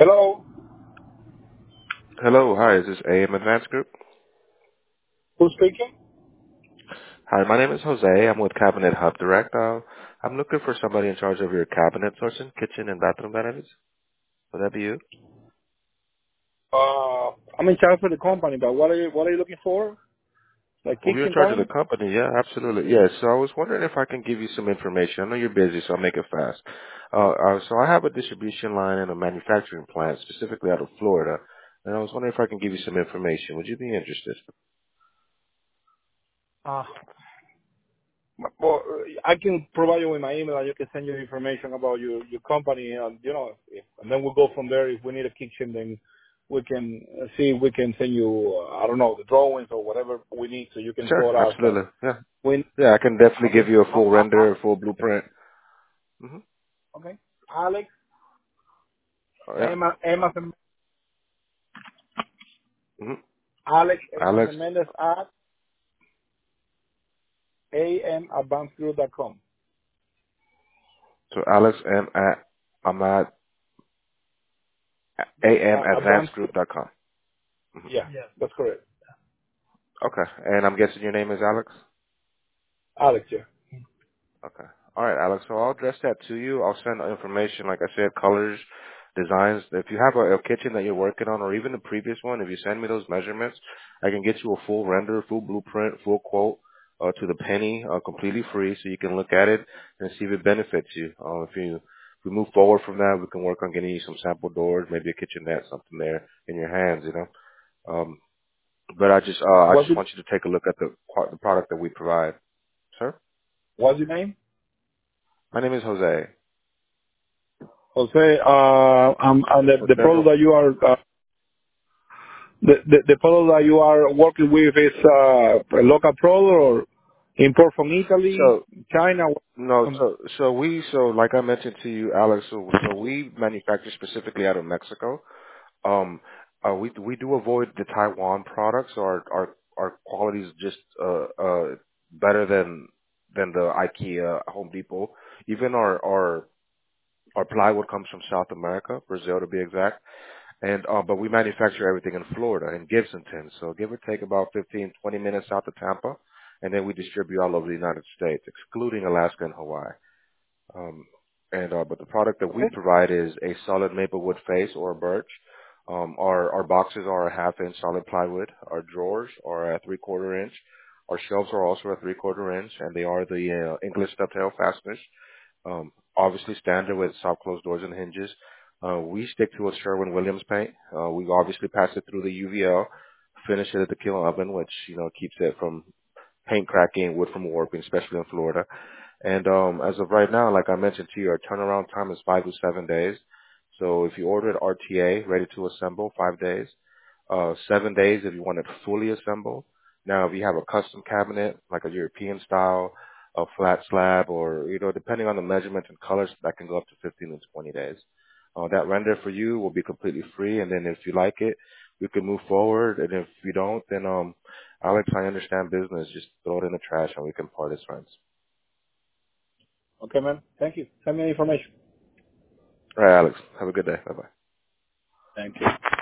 Hello, Hello, hi, is this AM Advanced Group? who's speaking? Hi, my name is Jose. I'm with Cabinet Hub Direct. I'm looking for somebody in charge of your cabinet sourcing, kitchen and bathroom vanities. Would that be you? I'm in charge for the company, but what are you looking for? Like Well, you're in kitchen charge of the cabinet? company, yeah, absolutely. Yeah, so I was wondering if I can give you some information. I know you're busy, so I'll make it fast. So I have a distribution line and a manufacturing plant specifically out of Florida, and I was wondering if I can give you some information. Would you be interested? Uh, well, I can provide you with my email, and you can send you information about your company, and and then we'll go from there. If we need a kitchen, then we can see if we can send you, I don't know, the drawings or whatever we need, so you can Sure, sort out that. absolutely. Yeah, When yeah, I can definitely give okay, you a full render, a full blueprint. Mm-hmm. okay, Alex, Oh, yeah. Emma, Mm-hmm. Alex, Emma Alex. Menendez at amadvancedgroup.com. So Alex M at I'm at Advanced. amadvancedgroup.com. Mm-hmm. Yeah, yes, that's correct. Okay. And I'm guessing your name is Alex? Alex, yeah. Okay. All right, Alex. So I'll address that to you. I'll send information, like I said, colors, designs. If you have a kitchen that you're working on, or even the previous one, if you send me those measurements, I can get you a full render, full blueprint, full quote to the penny, completely free, so you can look at it and see if it benefits you. If we move forward from that, we can work on getting you some sample doors, maybe a kitchenette, something there in your hands, you know. But I What's just your, want you to take a look at the product that we provide, sir. what's your name? My name is Jose. Jose, and the Jose. product that you are, the product that you are working with is a local product or import from Italy, So China? no, so like I mentioned to you, Alex. So we manufacture specifically out of Mexico. We do avoid the Taiwan products. Our quality is just better than the IKEA, Home Depot. Even our plywood comes from South America, Brazil to be exact. And but we manufacture everything in Florida, in Gibsonton. So give or take about 15, 20 minutes out to Tampa, and then we distribute all over the United States, excluding Alaska and Hawaii. Um, but the product that we Okay. provide is a solid maple wood face or a birch. Our boxes are a half-inch solid plywood. Our drawers are a three-quarter inch. Our shelves are also a three-quarter inch, and they are the English dovetail fasteners. Obviously standard with soft closed doors and hinges. We stick to a Sherwin-Williams paint. We obviously pass it through the UVL, finish it at the kiln oven, which, keeps it from paint cracking, wood from warping, especially in Florida. And as of right now, like I mentioned to you, our turnaround time is 5 to 7 days. So if you order it RTA, ready to assemble, 5 days. 7 days if you want it fully assembled. Now, if you have a custom cabinet, like a European style, a flat slab, or, depending on the measurements and colors, that can go up to 15 to 20 days. That render for you will be completely free, and then if you like it, we can move forward, and if you don't, then, Alex, I understand business. Just throw it in the trash, and we can part as friends. Okay, man. Thank you. Send me information. All right, Alex. Have a good day. Bye-bye. Thank you.